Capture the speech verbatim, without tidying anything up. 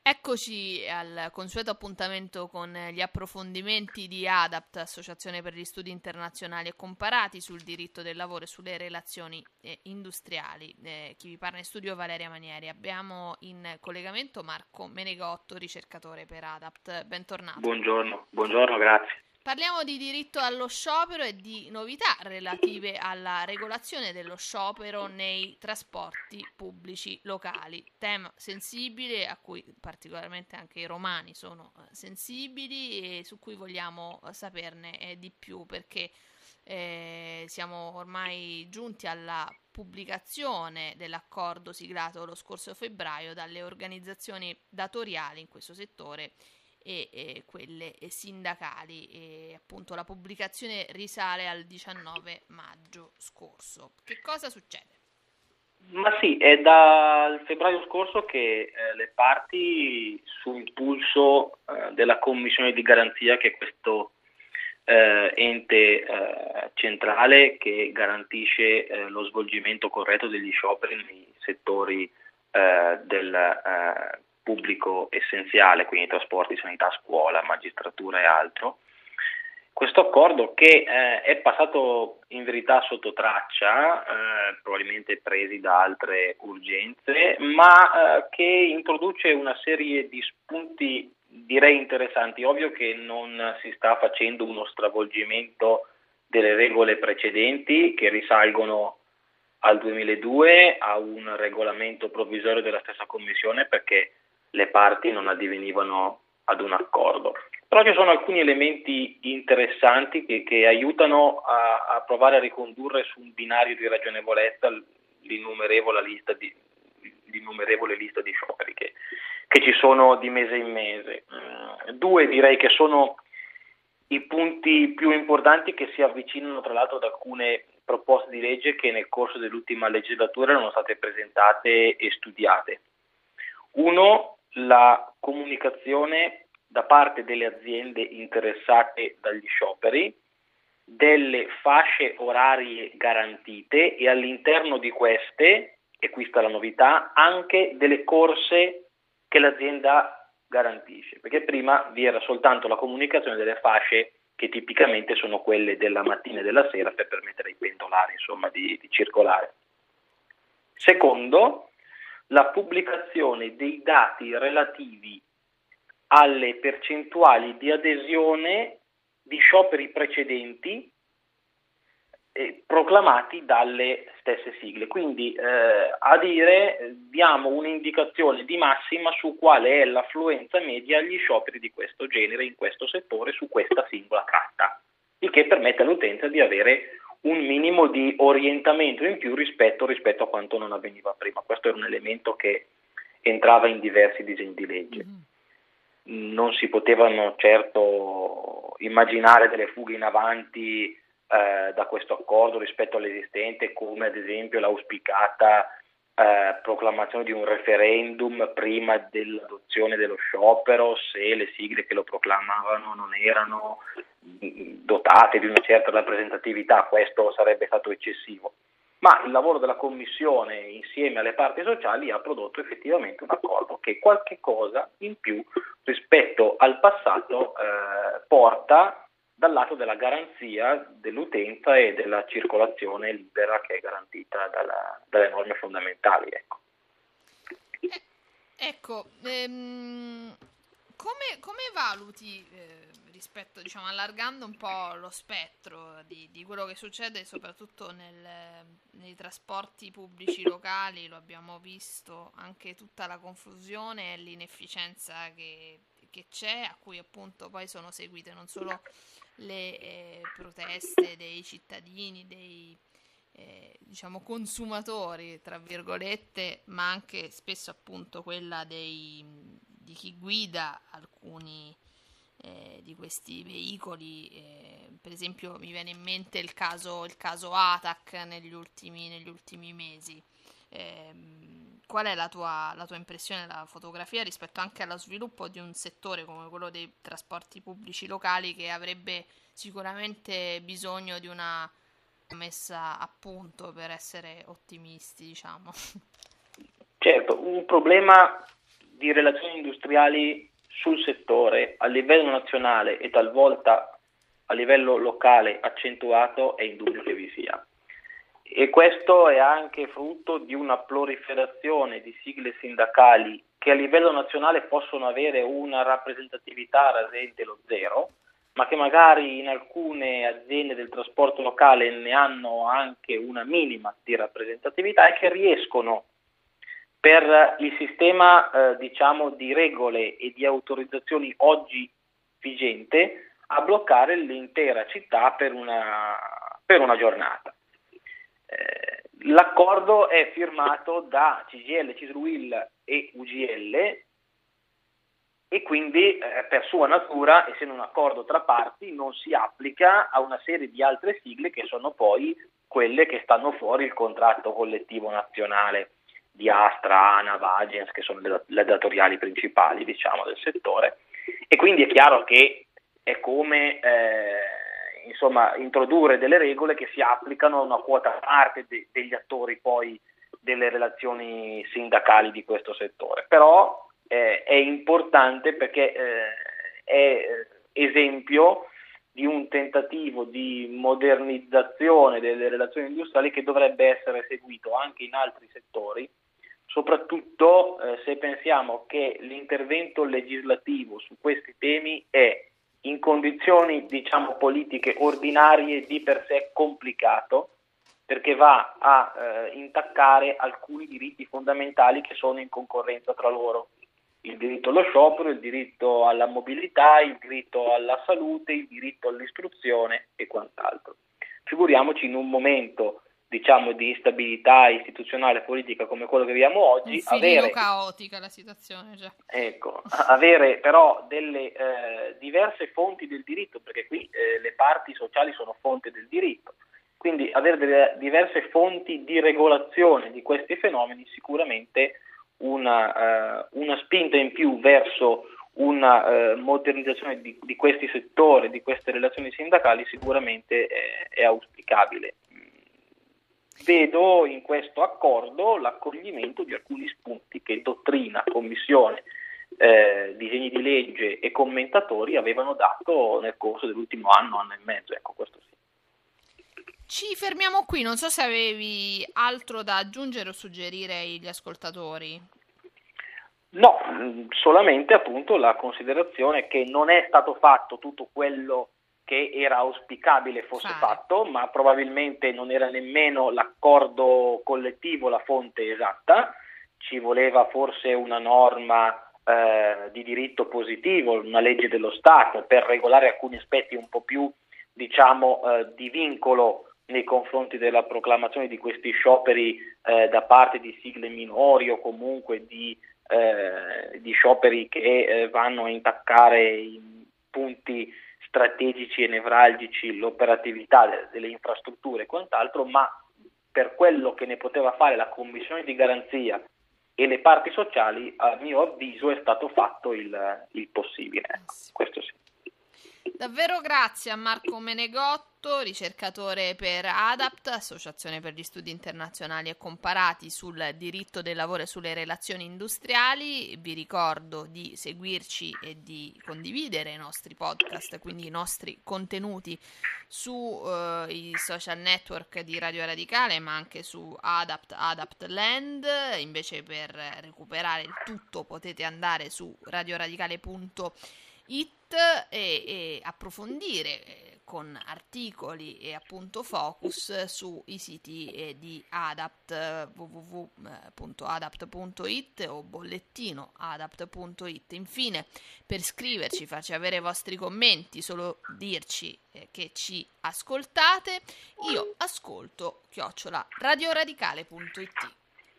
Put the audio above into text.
Eccoci al consueto appuntamento con gli approfondimenti di ADAPT, Associazione per gli Studi Internazionali e Comparati, sul diritto del lavoro e sulle relazioni eh, industriali. Eh, chi vi parla in studio è Valeria Manieri. Abbiamo in collegamento Marco Menegotto, ricercatore per ADAPT. Bentornato. Buongiorno, buongiorno, grazie. Parliamo di diritto allo sciopero e di novità relative alla regolazione dello sciopero nei trasporti pubblici locali, tema sensibile a cui particolarmente anche i romani sono sensibili e su cui vogliamo saperne eh, di più, perché eh, siamo ormai giunti alla pubblicazione dell'accordo siglato lo scorso febbraio dalle organizzazioni datoriali in questo settore e, e quelle sindacali, e appunto la pubblicazione risale al diciannove maggio scorso. Che cosa succede? Ma sì, è dal febbraio scorso che eh, le parti, su impulso eh, della commissione di garanzia, che è questo eh, ente eh, centrale che garantisce eh, lo svolgimento corretto degli scioperi nei settori eh, del eh, pubblico essenziale, quindi trasporti, sanità, scuola, magistratura e altro. Questo accordo che eh, è passato in verità sotto traccia, eh, probabilmente presi da altre urgenze, ma eh, che introduce una serie di spunti direi interessanti. Ovvio che non si sta facendo uno stravolgimento delle regole precedenti che risalgono al duemiladue, a un regolamento provvisorio della stessa Commissione, perché le parti non addivenivano ad un accordo. Però ci sono alcuni elementi interessanti che, che aiutano a, a provare a ricondurre su un binario di ragionevolezza l'innumerevole lista di, l'innumerevole lista di scioperi che, che ci sono di mese in mese. Uh, due direi che sono i punti più importanti, che si avvicinano tra l'altro ad alcune proposte di legge che nel corso dell'ultima legislatura erano state presentate e studiate. Uno, la comunicazione da parte delle aziende interessate dagli scioperi delle fasce orarie garantite e all'interno di queste, e questa è la novità, anche delle corse che l'azienda garantisce, perché prima vi era soltanto la comunicazione delle fasce che tipicamente sono quelle della mattina e della sera per permettere ai pendolari insomma di, di circolare. Secondo, la pubblicazione dei dati relativi alle percentuali di adesione di scioperi precedenti eh, proclamati dalle stesse sigle. Quindi eh, a dire diamo un'indicazione di massima su quale è l'affluenza media agli scioperi di questo genere in questo settore su questa singola tratta, il che permette all'utenza di avere un minimo di orientamento in più rispetto, rispetto a quanto non avveniva prima. Questo era un elemento che entrava in diversi disegni di legge. Mm-hmm. Non si potevano certo immaginare delle fughe in avanti eh, da questo accordo rispetto all'esistente, come ad esempio l'auspicata eh, proclamazione di un referendum prima dell'adozione dello sciopero, se le sigle che lo proclamavano non erano dotate di una certa rappresentatività. Questo sarebbe stato eccessivo. Ma il lavoro della Commissione insieme alle parti sociali ha prodotto effettivamente un accordo che qualche cosa in più rispetto al passato eh, porta dal lato della garanzia dell'utenza e della circolazione libera che è garantita dalla, dalle norme fondamentali. Ecco, eh, ecco ehm, come, come valuti eh, rispetto, diciamo, allargando un po' lo spettro di, di quello che succede soprattutto nel, nei trasporti pubblici locali, lo abbiamo visto, anche tutta la confusione e l'inefficienza che, che c'è, a cui appunto poi sono seguite non solo le eh, proteste dei cittadini, dei eh, diciamo consumatori tra virgolette, ma anche spesso appunto quella dei, di chi guida alcuni eh, di questi veicoli. Eh, per esempio mi viene in mente il caso, il caso ATAC negli ultimi, negli ultimi mesi. Eh, qual è la tua, la tua impressione, la fotografia rispetto anche allo sviluppo di un settore come quello dei trasporti pubblici locali, che avrebbe sicuramente bisogno di una messa a punto, per essere ottimisti, diciamo? Certo, un problema di relazioni industriali sul settore a livello nazionale e talvolta a livello locale accentuato è indubbio che vi sia. E questo è anche frutto di una proliferazione di sigle sindacali che a livello nazionale possono avere una rappresentatività rasente lo zero, ma che magari in alcune aziende del trasporto locale ne hanno anche una minima di rappresentatività e che riescono, per il sistema eh, diciamo di regole e di autorizzazioni oggi vigente, a bloccare l'intera città per una, per una giornata. Eh, l'accordo è firmato da C G I L, CISL-UIL e U G L e quindi eh, per sua natura, essendo un accordo tra parti, non si applica a una serie di altre sigle che sono poi quelle che stanno fuori il contratto collettivo nazionale di Astra, ANAV, Agens, che sono le, le datoriali principali, diciamo, del settore. E quindi è chiaro che è come eh, insomma introdurre delle regole che si applicano a una quota parte de- degli attori poi delle relazioni sindacali di questo settore. Però eh, è importante perché eh, è esempio di un tentativo di modernizzazione delle relazioni industriali che dovrebbe essere seguito anche in altri settori, soprattutto eh, se pensiamo che l'intervento legislativo su questi temi è in condizioni, diciamo, politiche ordinarie di per sé complicato, perché va a eh, intaccare alcuni diritti fondamentali che sono in concorrenza tra loro. Il diritto allo sciopero, il diritto alla mobilità, il diritto alla salute, il diritto all'istruzione e quant'altro. Figuriamoci in un momento, diciamo, di instabilità istituzionale e politica come quello che viviamo oggi, un avere caotica la situazione già. Ecco, avere però delle eh, diverse fonti del diritto, perché qui eh, le parti sociali sono fonte del diritto, quindi avere delle diverse fonti di regolazione di questi fenomeni sicuramente una, uh, una spinta in più verso una uh, modernizzazione di, di questi settori, di queste relazioni sindacali sicuramente è, è auspicabile. Vedo in questo accordo l'accoglimento di alcuni spunti che dottrina, commissione, eh, disegni di legge e commentatori avevano dato nel corso dell'ultimo anno, anno e mezzo, ecco, questo sì. Ci fermiamo qui, non so se avevi altro da aggiungere o suggerire agli ascoltatori. No, solamente appunto la considerazione che non è stato fatto tutto quello che era auspicabile fosse Fare. fatto, ma probabilmente non era nemmeno l'accordo collettivo la fonte esatta, ci voleva forse una norma eh, di diritto positivo, una legge dello Stato per regolare alcuni aspetti un po' più, diciamo, eh, di vincolo nei confronti della proclamazione di questi scioperi eh, da parte di sigle minori o comunque di, eh, di scioperi che eh, vanno a intaccare i punti strategici e nevralgici, l'operatività de- delle infrastrutture e quant'altro, ma per quello che ne poteva fare la commissione di garanzia e le parti sociali, a mio avviso è stato fatto il, il possibile, ecco, questo sì. Davvero grazie a Marco Menegotto, ricercatore per ADAPT, Associazione per gli Studi Internazionali e Comparati sul diritto del lavoro e sulle relazioni industriali. Vi ricordo di seguirci e di condividere i nostri podcast, quindi i nostri contenuti sui uh, social network di Radio Radicale, ma anche su ADAPT, ADAPT Land. Invece per recuperare il tutto potete andare su radioradicale punto it e, e approfondire eh, con articoli e appunto focus sui siti eh, di ADAPT, w w w punto adapt punto it o bollettino adapt punto it. Infine, per scriverci, farci avere i vostri commenti, solo dirci eh, che ci ascoltate. Io ascolto chiocciola radioradicale punto it.